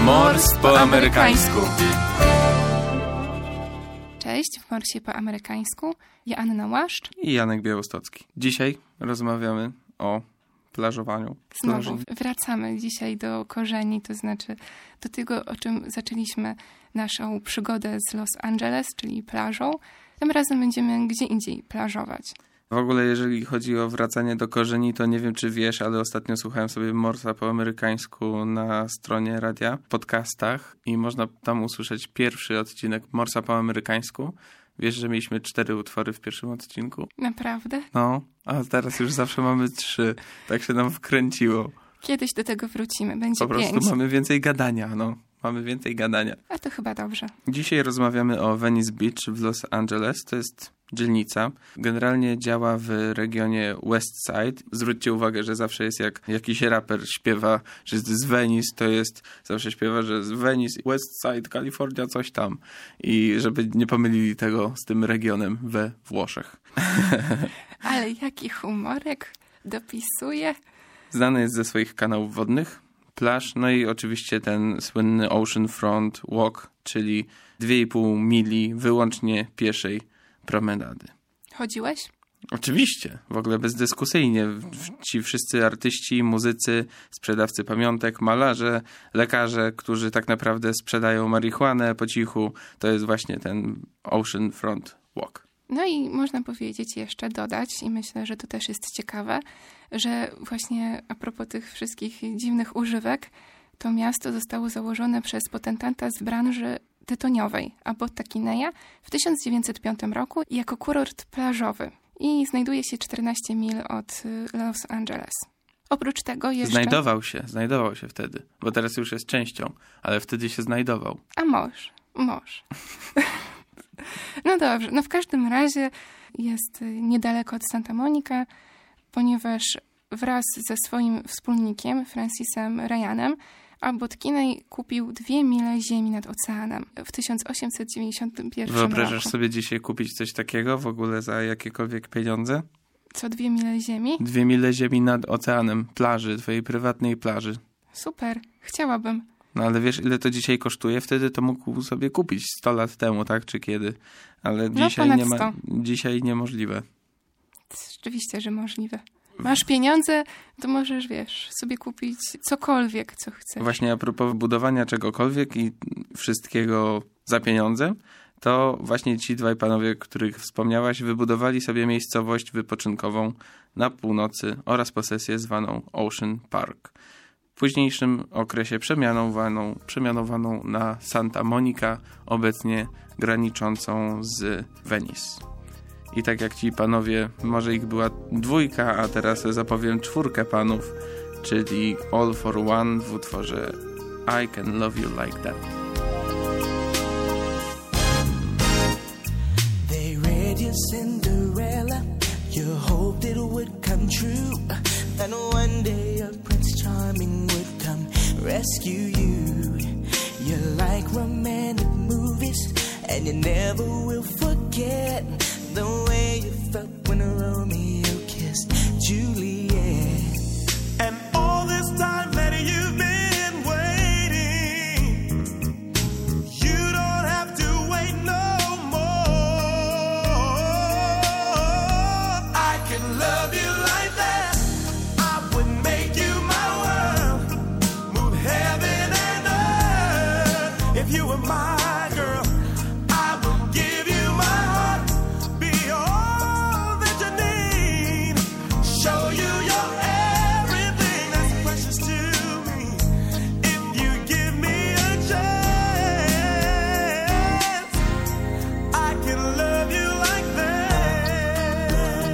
Mors po amerykańsku. Cześć, w Morsie po amerykańsku. Ja Anna Łaszcz. I Janek Białostocki. Dzisiaj rozmawiamy o plażowaniu. Znowu wracamy dzisiaj do korzeni, to znaczy do tego, o czym zaczęliśmy naszą przygodę z Los Angeles, czyli plażą. Tym razem będziemy gdzie indziej plażować. W ogóle jeżeli chodzi o wracanie do korzeni, to nie wiem, czy wiesz, ale ostatnio słuchałem sobie Morsa po amerykańsku na stronie radia, w podcastach i można tam usłyszeć pierwszy odcinek Morsa po amerykańsku. Wiesz, że mieliśmy 4 utwory w pierwszym odcinku? Naprawdę? No, a teraz już zawsze mamy 3. Tak się nam wkręciło. Kiedyś do tego wrócimy, będzie 5. Po prostu mamy więcej gadania, Mamy więcej gadania. A to chyba dobrze. Dzisiaj rozmawiamy o Venice Beach w Los Angeles. To jest dzielnica. Generalnie działa w regionie West Side. Zwróćcie uwagę, że zawsze jest jak jakiś raper śpiewa, że jest z Venice, to jest, zawsze śpiewa, że z Venice, West Side, Kalifornia, coś tam. I żeby nie pomylili tego z tym regionem we Włoszech. Ale jaki humorek dopisuje. Znany jest ze swoich kanałów wodnych, plaż, no i oczywiście ten słynny Oceanfront Walk, czyli 2,5 mili wyłącznie pieszej promenady. Chodziłeś? Oczywiście, w ogóle bezdyskusyjnie. Ci wszyscy artyści, muzycy, sprzedawcy pamiątek, malarze, lekarze, którzy tak naprawdę sprzedają marihuanę po cichu, to jest właśnie ten Oceanfront Walk. No i można powiedzieć jeszcze, dodać, i myślę, że to też jest ciekawe, że właśnie a propos tych wszystkich dziwnych używek, to miasto zostało założone przez potentata z branży tytoniowej, Abbotta Kineya, w 1905 roku jako kurort plażowy i znajduje się 14 mil od Los Angeles. Oprócz tego jeszcze... Znajdował się wtedy, bo teraz już jest częścią, ale wtedy się znajdował. A może. No dobrze, no w każdym razie jest niedaleko od Santa Monica, ponieważ wraz ze swoim wspólnikiem, Francisem Ryanem, Abbott Kinney kupił 2 mile ziemi nad oceanem w 1891 Wyobrażasz roku. sobie dzisiaj kupić coś takiego w ogóle za jakiekolwiek pieniądze? Co, 2 mile ziemi? 2 mile ziemi nad oceanem, plaży, twojej prywatnej plaży. Super, chciałabym. No ale wiesz, ile to dzisiaj kosztuje? Wtedy to mógł sobie kupić 100 lat temu, tak? Czy kiedy? Ale dzisiaj nie ma. Dzisiaj niemożliwe. Rzeczywiście, że możliwe. Masz pieniądze, to możesz, sobie kupić cokolwiek, co chcesz. Właśnie a propos budowania czegokolwiek i wszystkiego za pieniądze, to właśnie ci dwaj panowie, których wspomniałaś, wybudowali sobie miejscowość wypoczynkową na północy oraz posesję zwaną Ocean Park. W późniejszym okresie przemianowaną na Santa Monica, obecnie graniczącą z Venice. I tak jak ci panowie, może ich była 2, a teraz zapowiem 4 panów, czyli All for One w utworze I Can Love You Like That. They read you Cinderella, you hoped it would come true, and one day a Prince Charming would come rescue you. You like romantic movies, and you never will forget the way you felt when Romeo kissed Juliet. And all this time that you've been waiting, you don't have to wait no more. I can love you like that. I would make you my world, move heaven and earth. If you were my girl, I would give you my heart, be all that you need, show you your everything that's precious to me. If you give me a chance, I can love you like that.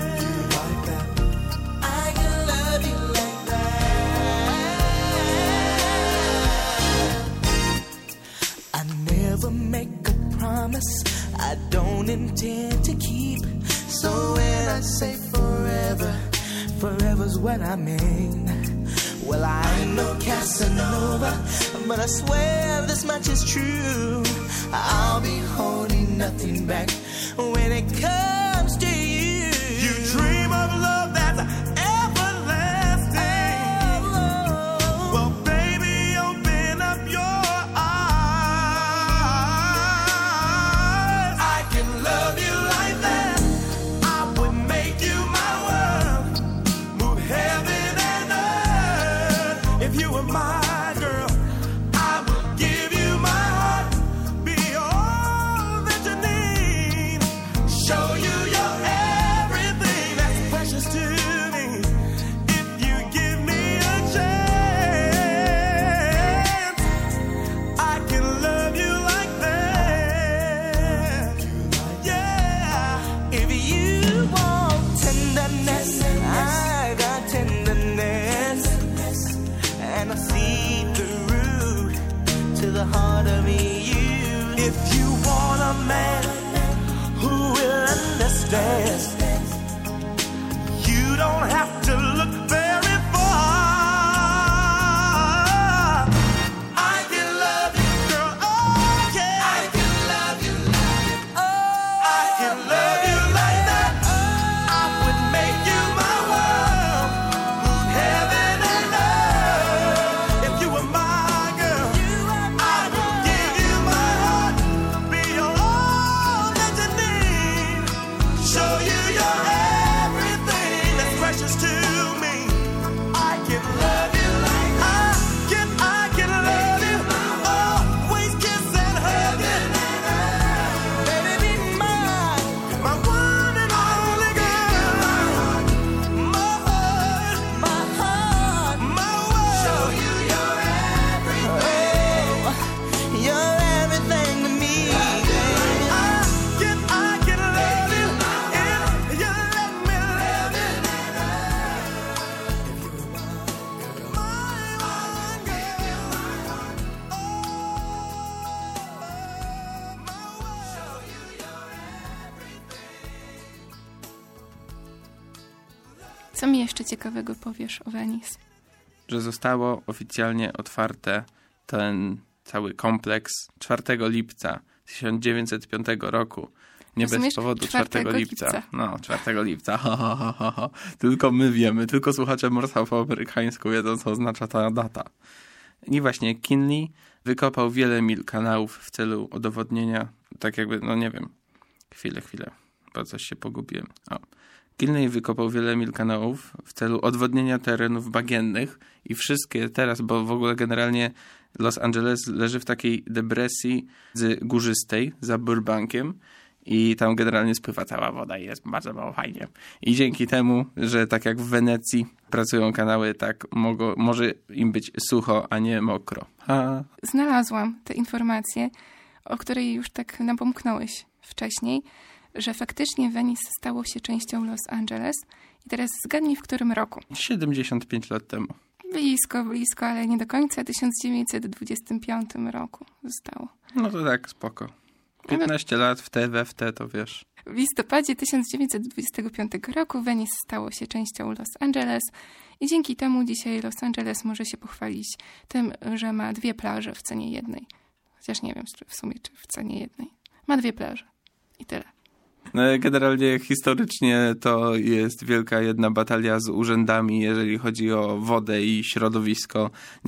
I can love you like that. I never make a promise I don't intend to keep. So when I say forever, forever's what I mean. Well, I ain't no Casanova, but I swear this much is true. I'll be holding nothing back when it comes to you. You dream of love that's everlasting. Well, baby, open up your part of me, you. If you want a man who will understand, you don't have to look very far. I can love you, girl, oh yeah. I can love you, oh. I can love you like that. I would make you my world, move heaven and earth. If you were my girl, I would give you my heart, be your all that you need, show you your everything that's precious to me. I can love you like I can love you, always kiss and hug you. Baby, be mine. My one and only girl, my heart, My heart. my world. Show you your everything. Oh, you're everything to me, baby. I can love you if you let me love you. My one girl, oh, my world. Show you your everything. Co mi jeszcze ciekawego powiesz o Venice? Że zostało oficjalnie otwarte ten cały kompleks 4 lipca 1905 roku. Nie Rozumiesz? bez powodu 4 4 lipca. lipca. No, 4 lipca. Ha, ha, ha, ha, ha. Tylko my wiemy, tylko słuchacze morsa po amerykańsku wiedzą, co oznacza ta data. I właśnie Kinley wykopał wiele mil kanałów w celu udowodnienia, tak jakby, no nie wiem, chwilę, bo coś się pogubiłem. O. Kinley wykopał wiele mil kanałów w celu odwodnienia terenów bagiennych i wszystkie teraz, bo w ogóle generalnie Los Angeles leży w takiej depresji górzystej za Burbankiem i tam generalnie spływa cała woda i jest bardzo mało fajnie. I dzięki temu, że tak jak w Wenecji pracują kanały, tak może im być sucho, a nie mokro. Ha. Znalazłam tę informację, o której już tak napomknąłeś wcześniej, że faktycznie Venice stało się częścią Los Angeles. I teraz zgadnij, w którym roku. 75 lat temu. Blisko, ale nie do końca. W 1925 roku zostało. No to tak, spoko. 15 lat w te, to wiesz. W listopadzie 1925 roku Venice stało się częścią Los Angeles i dzięki temu dzisiaj Los Angeles może się pochwalić tym, że ma 2 plaże w cenie jednej. Chociaż nie wiem w sumie, czy w cenie jednej. Ma 2 plaże i tyle. No, generalnie historycznie to jest wielka jedna batalia z urzędami, jeżeli chodzi o wodę i środowisko.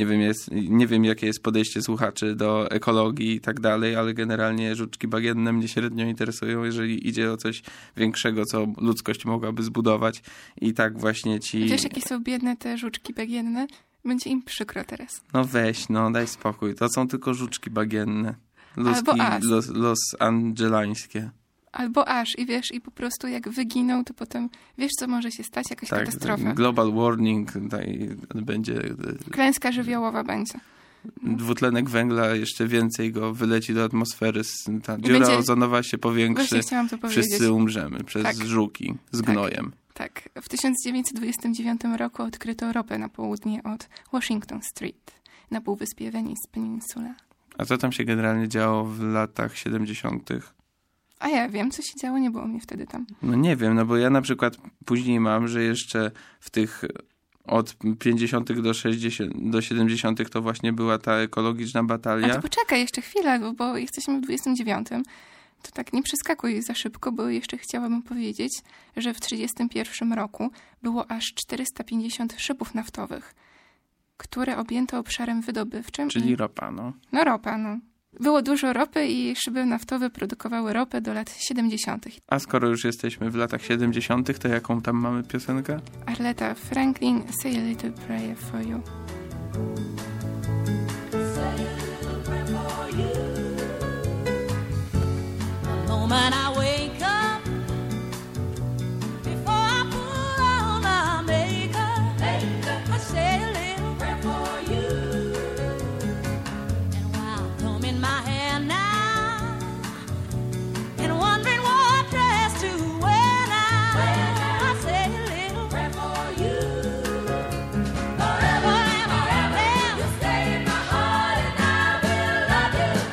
Nie wiem, jakie jest podejście słuchaczy do ekologii i tak dalej, ale generalnie żuczki bagienne mnie średnio interesują, jeżeli idzie o coś większego, co ludzkość mogłaby zbudować. I tak właśnie ci... Wiesz, jakie są biedne te żuczki bagienne? Będzie im przykro teraz. No weź, no daj spokój. To są tylko żuczki bagienne. Albo as. Los Angelańskie. Albo aż i wiesz, i po prostu jak wyginą, to potem wiesz, co może się stać, jakaś katastrofa. Global warming będzie... Klęska żywiołowa będzie. Dwutlenek węgla, jeszcze więcej go wyleci do atmosfery. Ta dziura ozonowa się powiększy. Chciałam to powiedzieć. Wszyscy umrzemy przez żuki z gnojem. Tak. W 1929 roku odkryto ropę na południe od Washington Street na półwyspie Venice Peninsula. A co tam się generalnie działo w latach 70.? A ja wiem, co się działo, nie było mnie wtedy tam. No nie wiem, no bo ja na przykład później mam, że jeszcze w tych od 50. do 60. do 70. to właśnie była ta ekologiczna batalia. A to poczekaj jeszcze chwilę, bo jesteśmy w 29. To tak nie przeskakuj za szybko, bo jeszcze chciałabym powiedzieć, że w 31 roku było aż 450 szybów naftowych, które objęto obszarem wydobywczym. Czyli ropa, no. No ropa, no. Było dużo ropy i szyby naftowe produkowały ropę do lat 70. A skoro już jesteśmy w latach 70., to jaką tam mamy piosenkę? Aretha Franklin, Say a Little Prayer for You. Moment I wake up, before I put on my makeup, I say a little prayer for you. And while combing my hair now, and wondering what dress to wear now, I say a little prayer for you. Forever and forever, you stay in my heart, and I will love you.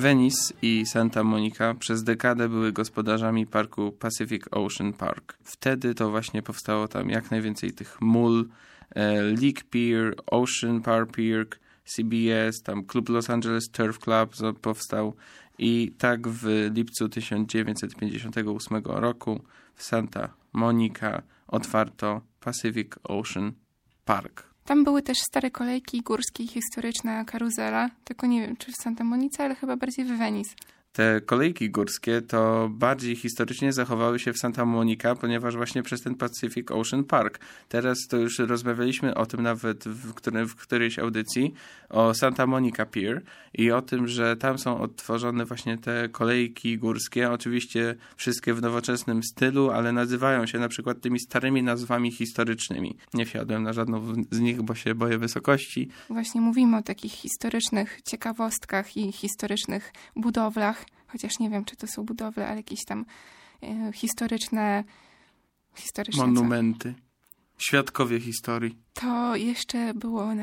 Venice i Santa Monica przez dekadę były gospodarzami parku Pacific Ocean Park. Wtedy to właśnie powstało tam jak najwięcej tych mól, Lake Pier, Ocean Park Pier, CBS, tam klub Los Angeles Turf Club powstał i tak w lipcu 1958 roku w Santa Monica otwarto Pacific Ocean Park. Tam były też stare kolejki górskie i historyczna karuzela, tylko nie wiem, czy w Santa Monice, ale chyba bardziej w Venice. Te kolejki górskie to bardziej historycznie zachowały się w Santa Monica, ponieważ właśnie przez ten Pacific Ocean Park. Teraz to już rozmawialiśmy o tym nawet w którejś audycji, o Santa Monica Pier i o tym, że tam są odtworzone właśnie te kolejki górskie, oczywiście wszystkie w nowoczesnym stylu, ale nazywają się na przykład tymi starymi nazwami historycznymi. Nie wsiadłem na żadną z nich, bo się boję wysokości. Właśnie mówimy o takich historycznych ciekawostkach i historycznych budowlach, chociaż nie wiem, czy to są budowle, ale jakieś tam historyczne monumenty. Świadkowie historii. To jeszcze były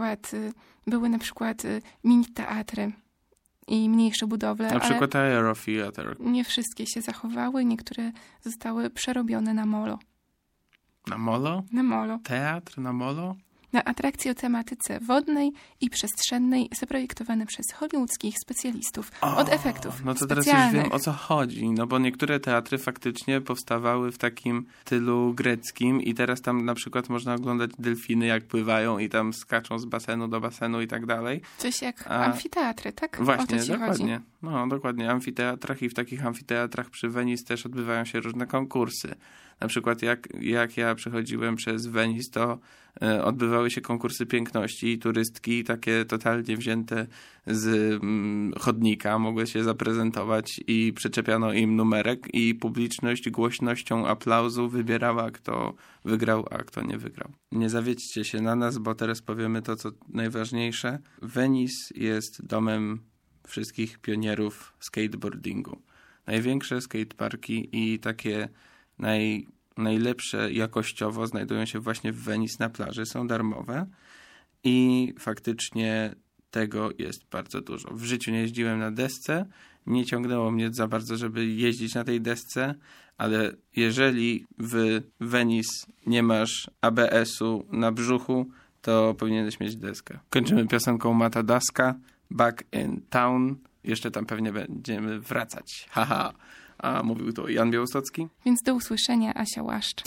na przykład mini teatry i mniejsze budowle. Na przykład Aerotheater. Nie wszystkie się zachowały, niektóre zostały przerobione na molo. Na molo? Na molo. Teatr na molo? Na atrakcje o tematyce wodnej i przestrzennej zaprojektowane przez hollywoodzkich specjalistów od efektów no to specjalnych. teraz już wiem, o co chodzi. No bo niektóre teatry faktycznie powstawały w takim stylu greckim i teraz tam na przykład można oglądać delfiny, jak pływają i tam skaczą z basenu do basenu i tak dalej. Coś jak amfiteatry, tak? Właśnie, o to ci dokładnie. Chodzi. No, dokładnie. W amfiteatrach i w takich amfiteatrach przy Venice też odbywają się różne konkursy. Na przykład jak ja przechodziłem przez Venice, to odbywały się konkursy piękności i turystki takie totalnie wzięte z chodnika mogły się zaprezentować i przyczepiano im numerek i publiczność głośnością aplauzu wybierała, kto wygrał, a kto nie wygrał. Nie zawiedźcie się na nas, bo teraz powiemy to, co najważniejsze. Venice jest domem wszystkich pionierów skateboardingu. Największe skateparki i takie najlepsze jakościowo znajdują się właśnie w Venice na plaży, są darmowe i faktycznie tego jest bardzo dużo. W życiu nie jeździłem na desce, nie ciągnęło mnie za bardzo, żeby jeździć na tej desce, ale jeżeli w Venice nie masz ABS-u na brzuchu, to powinieneś mieć deskę. Kończymy piosenką Mata Daska, Back in Town. Jeszcze tam pewnie będziemy wracać. Haha. A mówił to Jan Białostocki. Więc do usłyszenia, Asia Łaszcz.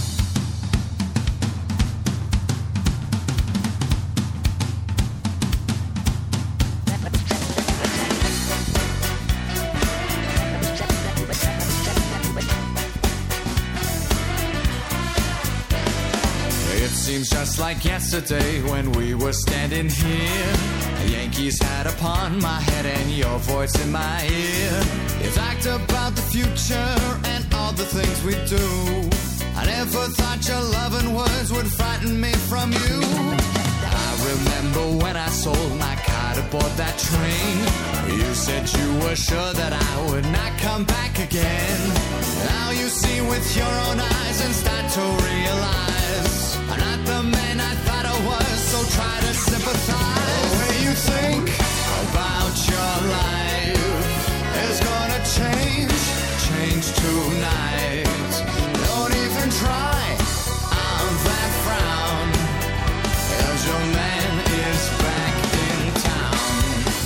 It seems just like yesterday when we were standing here. Yankees hat upon my head and your voice in my ear. You talked about the future and all the things we do. I never thought your loving words would frighten me from you. I remember when I sold my car to board that train. You said you were sure that I would not come back again. Now you see with your own eyes and start to realize I'm not the man I thought I was, so try to sympathize. The way you think about your life is gonna change tonight. Don't even try on that frown, 'cause your man is back in town.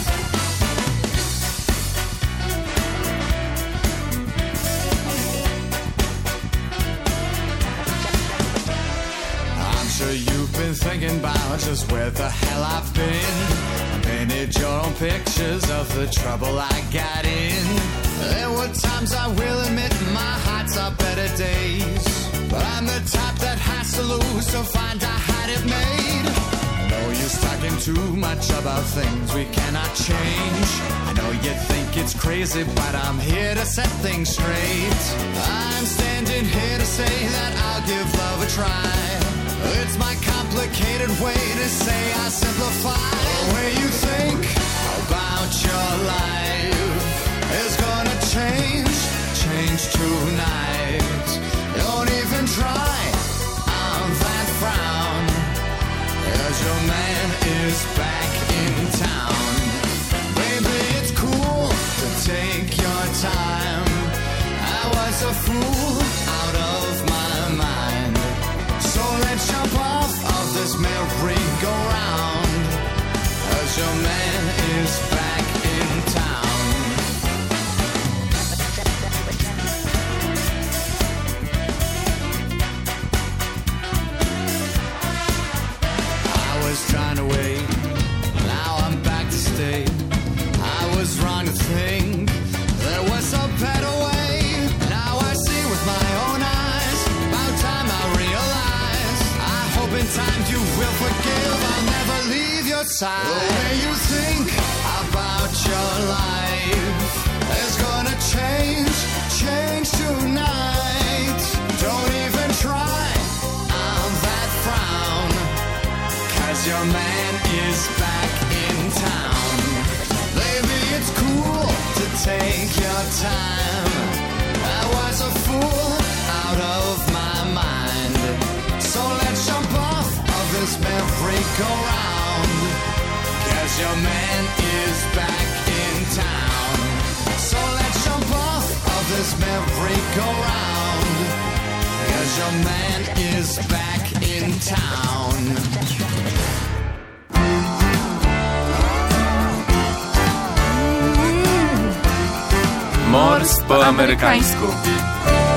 I'm sure you've been thinking about just where the hell I've been. I painted your own pictures of the trouble I got in. There were times, I will admit, my heart's our better days. But I'm the type that has to lose to find I had it made. No use talking too much about things we cannot change. I know you think it's crazy, but I'm here to set things straight. I'm standing here to say that I'll give love a try. It's my complicated way to say I simplify. The way you think about your life is gonna change tonight. Don't even try on that frown, 'cause your man is back in town. Baby, it's cool side. The way you think about your life is gonna change tonight. Don't even try on that frown, 'cause your man is back in town. Baby, it's cool to take your time. I was a fool out of my mind. So let's jump off of this merry-go-round, 'cause your man is back in town. So let's jump off of this merry-go-round, 'cause your man is back in town. Mors po amerykańsku.